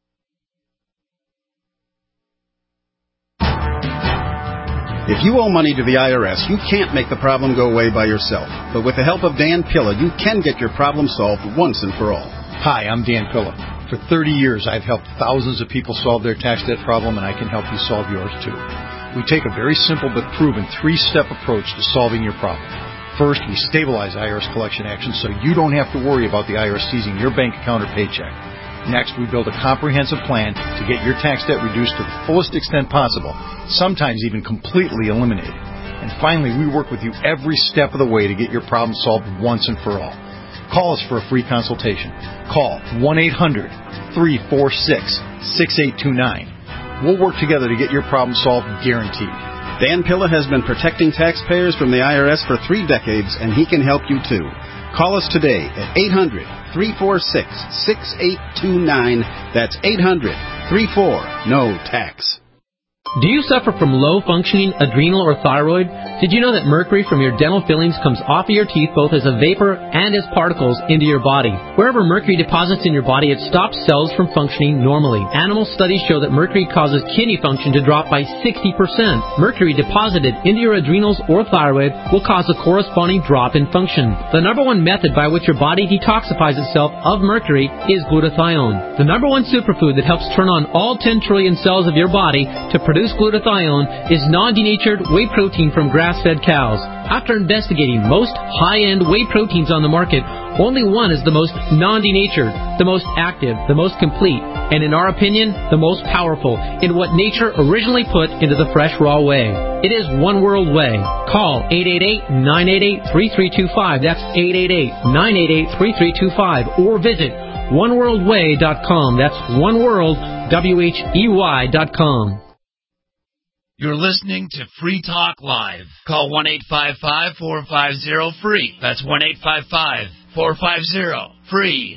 If you owe money to the I R S, you can't make the problem go away by yourself. But with the help of Dan Pilla, you can get your problem solved once and for all. Hi, I'm Dan Pilla. For thirty years, I've helped thousands of people solve their tax debt problem, and I can help you solve yours too. We take a very simple but proven three-step approach to solving your problem. First, we stabilize I R S collection actions so you don't have to worry about the I R S seizing your bank account or paycheck. Next, we build a comprehensive plan to get your tax debt reduced to the fullest extent possible, sometimes even completely eliminated. And finally, we work with you every step of the way to get your problem solved once and for all. Call us for a free consultation. Call one eight hundred, three four six, six eight two nine. We'll work together to get your problem solved, guaranteed. Dan Pilla has been protecting taxpayers from the I R S for three decades, and he can help you too. Call us today at eight hundred, three four six, six eight two nine. That's eight hundred, three four, N O tax. Do you suffer from low-functioning adrenal or thyroid? Did you know that mercury from your dental fillings comes off of your teeth both as a vapor and as particles into your body? Wherever mercury deposits in your body, it stops cells from functioning normally. Animal studies show that mercury causes kidney function to drop by sixty percent. Mercury deposited into your adrenals or thyroid will cause a corresponding drop in function. The number one method by which your body detoxifies itself of mercury is glutathione. The number one superfood that helps turn on all ten trillion cells of your body to produce glutathione is non-denatured whey protein from grass-fed cows. After investigating most high-end whey proteins on the market, only one is the most non-denatured, the most active, the most complete, and in our opinion, the most powerful in what nature originally put into the fresh raw whey. It is One World Whey. Call eight eight eight, nine eight eight, three three two five. That's eight eight eight, nine eight eight, three three two five. Or visit one world way dot com. That's one world, W H E Y dot com. You're listening to Free Talk Live. Call one eight five five, four five zero, free. That's one eight five five, four five zero, free.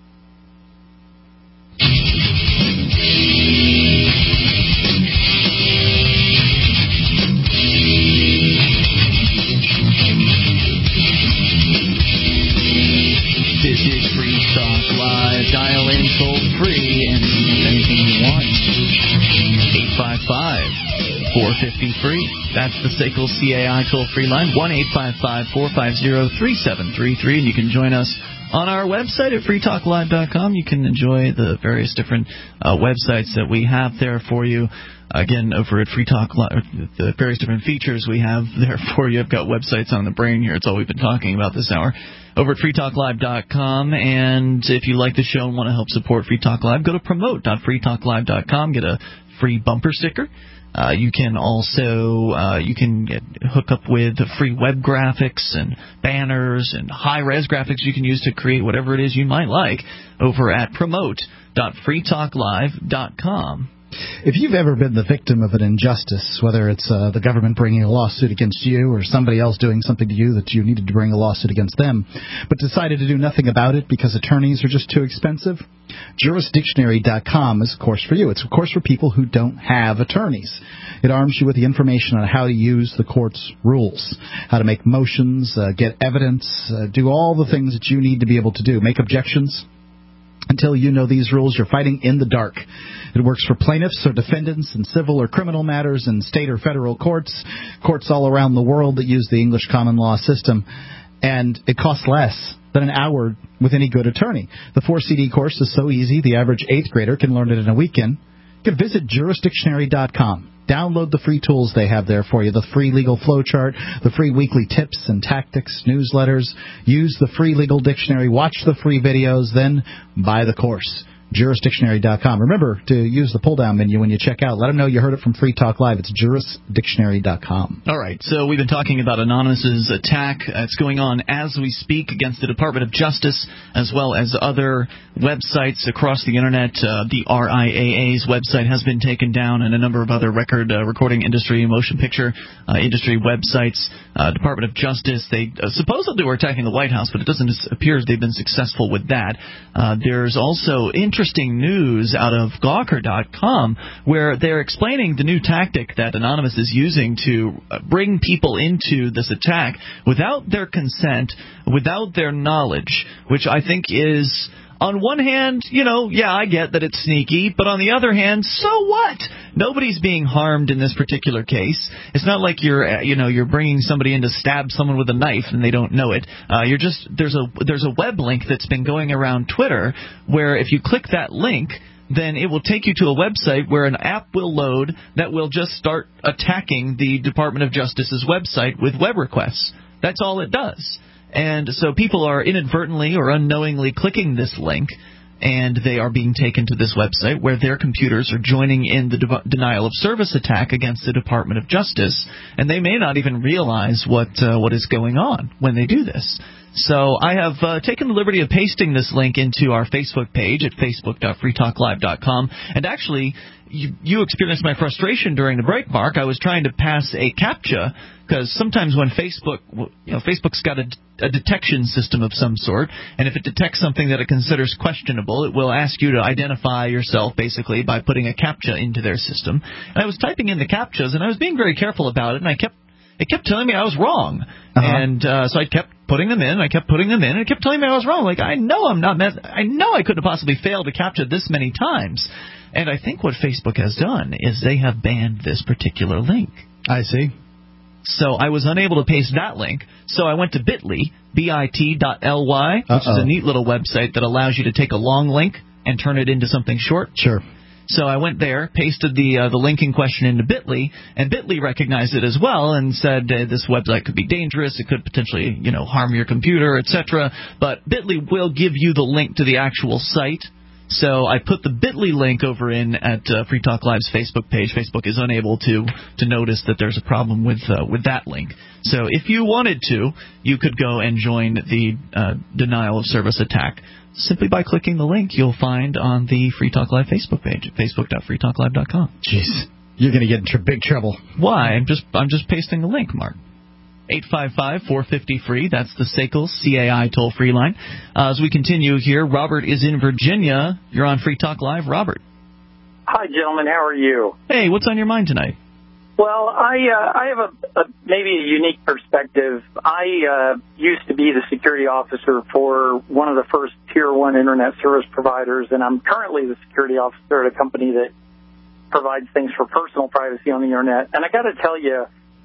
This is Free Talk Live. Dial in toll free and anything you want. eight five five, four five zero, free. That's the S A C L C A I toll-free line, one eight five five, four five zero, three seven three three. And you can join us on our website at free talk live dot com. You can enjoy the various different uh, websites that we have there for you. Again, over at Free Talk Live, the various different features we have there for you. I've got websites on the brain here. It's all we've been talking about this hour. Over at free talk live dot com. And if you like the show and want to help support Free Talk Live, go to promote dot free talk live dot com. Get a free bumper sticker. Uh, you can also uh, you can get, hook up with free web graphics and banners and high-res graphics you can use to create whatever it is you might like over at promote dot free talk live dot com. If you've ever been the victim of an injustice, whether it's uh, the government bringing a lawsuit against you or somebody else doing something to you that you needed to bring a lawsuit against them, but decided to do nothing about it because attorneys are just too expensive, Juris Dictionary dot com is, of course, for you. It's, of course, for people who don't have attorneys. It arms you with the information on how to use the court's rules, how to make motions, uh, get evidence, uh, do all the things that you need to be able to do, make objections. Until you know these rules, you're fighting in the dark. It works for plaintiffs or defendants in civil or criminal matters in state or federal courts, courts all around the world that use the English common law system, and it costs less than an hour with any good attorney. The four C D course is so easy, the average eighth grader can learn it in a weekend. You can visit Juris Dictionary dot com. Download the free tools they have there for you, the free legal flowchart, the free weekly tips and tactics, newsletters. Use the free legal dictionary, watch the free videos, then buy the course. Juris Dictionary dot com. Remember to use the pull-down menu when you check out. Let them know you heard it from Free Talk Live. It's Juris Dictionary dot com. All right, so we've been talking about Anonymous's attack. Uh, it's going on as we speak against the Department of Justice as well as other websites across the Internet. Uh, the R I A A's website has been taken down and a number of other record uh, recording industry, motion picture uh, industry websites. Uh, Department of Justice, they uh, supposedly were attacking the White House, but it doesn't appear they've been successful with that. Uh, there's also interesting Interesting news out of Gawker dot com where they're explaining the new tactic that Anonymous is using to bring people into this attack without their consent, without their knowledge, which I think is, on one hand, you know, yeah, I get that it's sneaky, but on the other hand, so what? Nobody's being harmed in this particular case. It's not like you're, you know, you're bringing somebody in to stab someone with a knife and they don't know it. Uh, you're just there's a there's a web link that's been going around Twitter where if you click that link, then it will take you to a website where an app will load that will just start attacking the Department of Justice's website with web requests. That's all it does. And so people are inadvertently or unknowingly clicking this link, and they are being taken to this website where their computers are joining in the de- denial of service attack against the Department of Justice, and they may not even realize what uh, what is going on when they do this. So I have uh, taken the liberty of pasting this link into our Facebook page at facebook dot free talk live dot com, and actually you, you experienced my frustration during the break, Mark. I was trying to pass a CAPTCHA, because sometimes when Facebook, you know, Facebook's got a, a detection system of some sort, and if it detects something that it considers questionable, it will ask you to identify yourself, basically, by putting a CAPTCHA into their system. And I was typing in the CAPTCHAs, and I was being very careful about it, and I kept it kept telling me I was wrong. Uh-huh. And uh, so I kept putting them in, I kept putting them in, and it kept telling me I was wrong. Like, I know I'm not, mes- I know I couldn't have possibly failed to CAPTCHA this many times. And I think what Facebook has done is they have banned this particular link. I see. So I was unable to paste that link, so I went to bit.ly, bit dot l y, which Uh-oh. is a neat little website that allows you to take a long link and turn it into something short. Sure. So I went there, pasted the uh, the link in question into bit.ly, and bit.ly recognized it as well and said uh, this website could be dangerous, it could potentially, you know, harm your computer, et cetera. But bit.ly will give you the link to the actual site. So I put the bit.ly link over in at uh, Free Talk Live's Facebook page. Facebook is unable to to notice that there's a problem with uh, with that link. So if you wanted to, you could go and join the uh, denial of service attack simply by clicking the link you'll find on the Free Talk Live Facebook page at facebook dot free talk live dot com. Jeez, you're going to get in tr- big trouble. Why? I'm just I'm just pasting the link, Mark. eight five five, four five zero, free. That's the S A C L C A I toll-free line. Uh, as we continue here, Robert is in Virginia. You're on Free Talk Live. Robert. Hi, gentlemen. How are you? Hey, what's on your mind tonight? Well, I uh, I have a, a maybe a unique perspective. I uh, used to be the security officer for one of the first Tier one Internet service providers, and I'm currently the security officer at a company that provides things for personal privacy on the Internet. And I got to tell you,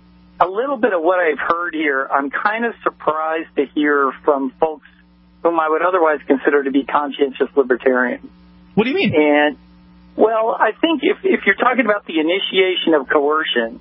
a little bit of what I've heard here, I'm kind of surprised to hear from folks whom I would otherwise consider to be conscientious libertarians. What do you mean? And, well, I think if, if you're talking about the initiation of coercion,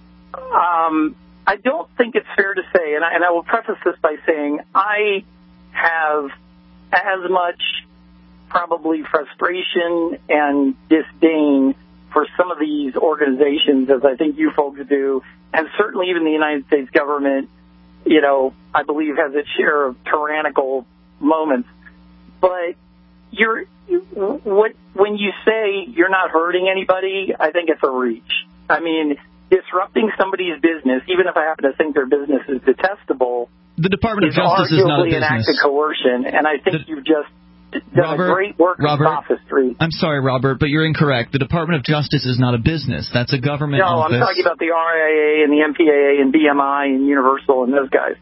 um, I don't think it's fair to say, and I, and I will preface this by saying I have as much probably frustration and disdain for some of these organizations as I think you folks do, and certainly even the United States government, you know, I believe has its share of tyrannical moments. But you're what when you say you're not hurting anybody, I think it's a reach. I mean, disrupting somebody's business, even if I happen to think their business is detestable, the Department of is Justice is not a arguably an act of business. coercion, and I think The- you've just done Robert, a great work Robert, in sophistry. I'm sorry, Robert, but you're incorrect. The Department of Justice is not a business. That's a government No, office. I'm talking about the R I A A and the M P A A and B M I and Universal and those guys.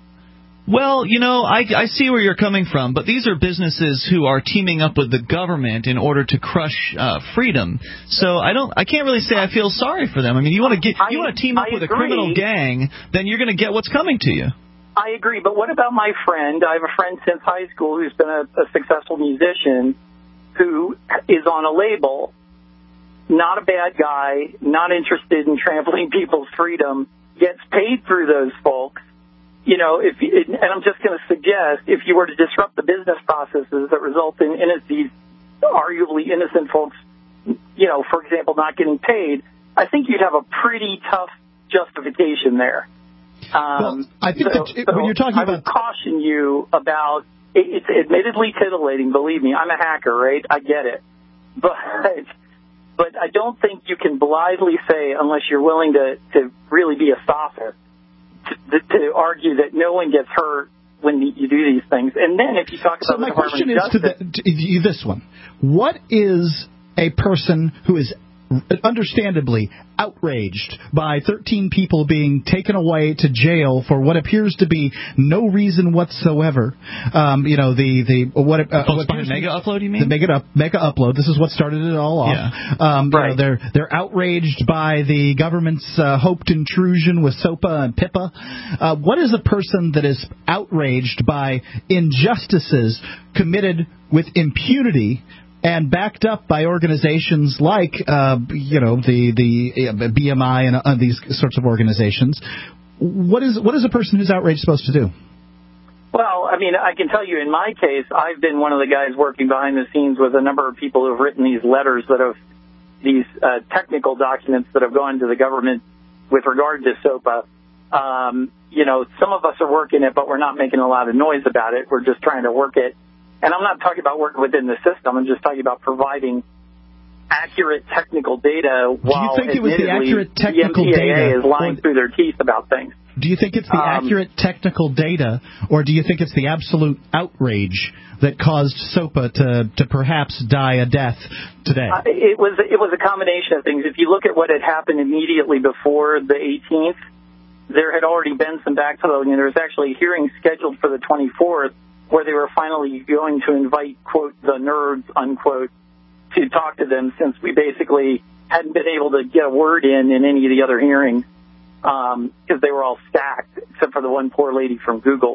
Well, you know, I, I see where you're coming from, but these are businesses who are teaming up with the government in order to crush uh, freedom. So I don't, I can't really say I feel sorry for them. I mean, you want to get, you want to team up I with a agree. criminal gang, then you're going to get what's coming to you. I agree, but what about my friend? I have a friend since high school who's been a, a successful musician who is on a label, not a bad guy, not interested in trampling people's freedom, gets paid through those folks. You know, if and I'm just going to suggest, if you were to disrupt the business processes that result in, in these arguably innocent folks, you know, for example, not getting paid, I think you'd have a pretty tough justification there. Um, well, I think so, that it, so when you're talking I about, would caution you about. It, it's admittedly titillating. Believe me, I'm a hacker, right? I get it, but but I don't think you can blithely say, unless you're willing to to really be a sophist, to, to argue that no one gets hurt when you do these things. And then if you talk about so the my Department question of is to, Justice, the, to you this one: what is a person who is understandably outraged by thirteen people being taken away to jail for what appears to be no reason whatsoever? Um, you know, the the what, uh, Folks what behind Mega Upload, you mean? The Mega up, Mega Upload. This is what started it all off. Yeah. Um, right. you know, they're they're outraged by the government's uh, hoped intrusion with SOPA and PIPA. Uh, what is a person that is outraged by injustices committed with impunity and backed up by organizations like, uh, you know, the the B M I and uh, these sorts of organizations? what is what is a person who's outraged supposed to do? Well, I mean, I can tell you in my case, I've been one of the guys working behind the scenes with a number of people who have written these letters that have, these uh, technical documents that have gone to the government with regard to SOPA. Um, you know, some of us are working it, but we're not making a lot of noise about it. We're just trying to work it. And I'm not talking about working within the system. I'm just talking about providing accurate technical data while Do you think it was the accurate technical the M P A A data is lying through their teeth about things. Do you think it's the Um, accurate technical data, or do you think it's the absolute outrage that caused SOPA to, to perhaps die a death today? Uh, it was it was a combination of things. If you look at what had happened immediately before the eighteenth, there had already been some backpedaling, and there was actually a hearing scheduled for the twenty-fourth where they were finally going to invite, quote, the nerds, unquote, to talk to them, since we basically hadn't been able to get a word in in any of the other hearings, because um, they were all stacked, except for the one poor lady from Google.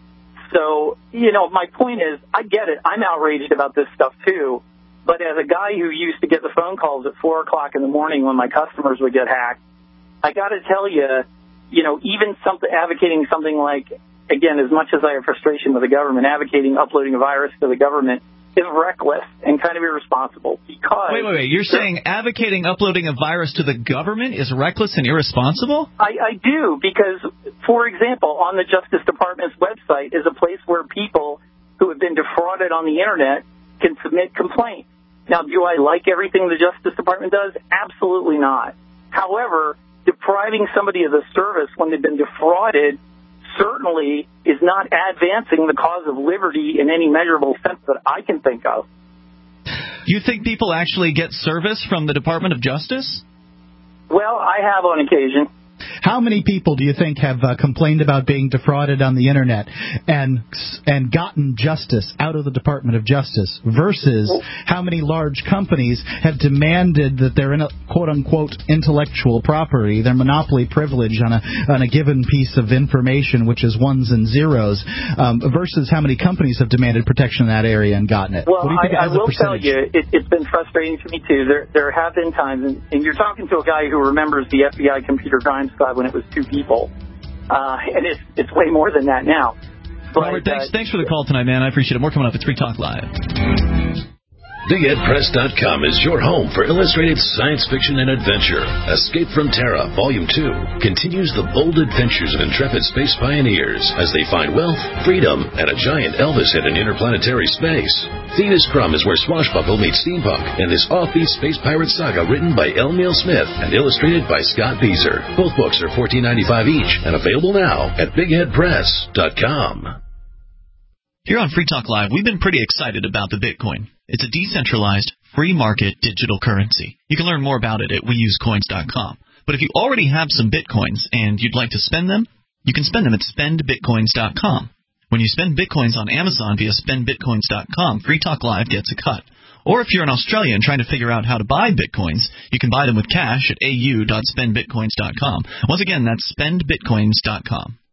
So, you know, my point is, I get it. I'm outraged about this stuff, too. But as a guy who used to get the phone calls at four o'clock in the morning when my customers would get hacked, I got to tell you, you know, even something advocating something like, again, as much as I have frustration with the government, advocating uploading a virus to the government is reckless and kind of irresponsible, because... Wait, wait, wait. You're saying advocating uploading a virus to the government is reckless and irresponsible? I, I do, because, for example, on the Justice Department's website is a place where people who have been defrauded on the Internet can submit complaints. Now, do I like everything the Justice Department does? Absolutely not. However, depriving somebody of the service when they've been defrauded certainly is not advancing the cause of liberty in any measurable sense that I can think of. You think people actually get service from the Department of Justice? Well, I have on occasion. How many people do you think have uh, complained about being defrauded on the Internet and and gotten justice out of the Department of Justice versus how many large companies have demanded that their quote-unquote intellectual property, their monopoly privilege on a on a given piece of information, which is ones and zeros, um, versus how many companies have demanded protection in that area and gotten it? Well, what do you think I, I as a will tell percentage? you, it, it's been frustrating to me, too. There, there have been times, and, and you're talking to a guy who remembers the F B I Computer Crime Squad when it was two people, uh, and it's it's way more than that now. But, Robert, thanks, uh, thanks for the call tonight, man. I appreciate it. More coming up. It's Free Talk Live. Big Ed Press dot com is your home for illustrated science fiction and adventure. Escape from Terra, Volume two, continues the bold adventures of intrepid space pioneers as they find wealth, freedom, and a giant Elvis hit in interplanetary space. Venus Crumb is where Swashbuckle meets steampunk in this offbeat space pirate saga written by L. Neil Smith and illustrated by Scott Beezer. Both books are fourteen ninety-five each and available now at Big Ed Press dot com. Here on Free Talk Live, we've been pretty excited about the Bitcoin. It's a decentralized, free market digital currency. You can learn more about it at we use coins dot com. But if you already have some Bitcoins and you'd like to spend them, you can spend them at spend bitcoins dot com. When you spend Bitcoins on Amazon via spend bitcoins dot com, Free Talk Live gets a cut. Or if you're an Australian trying to figure out how to buy Bitcoins, you can buy them with cash at a u dot spend bitcoins dot com. Once again, that's spend bitcoins dot com.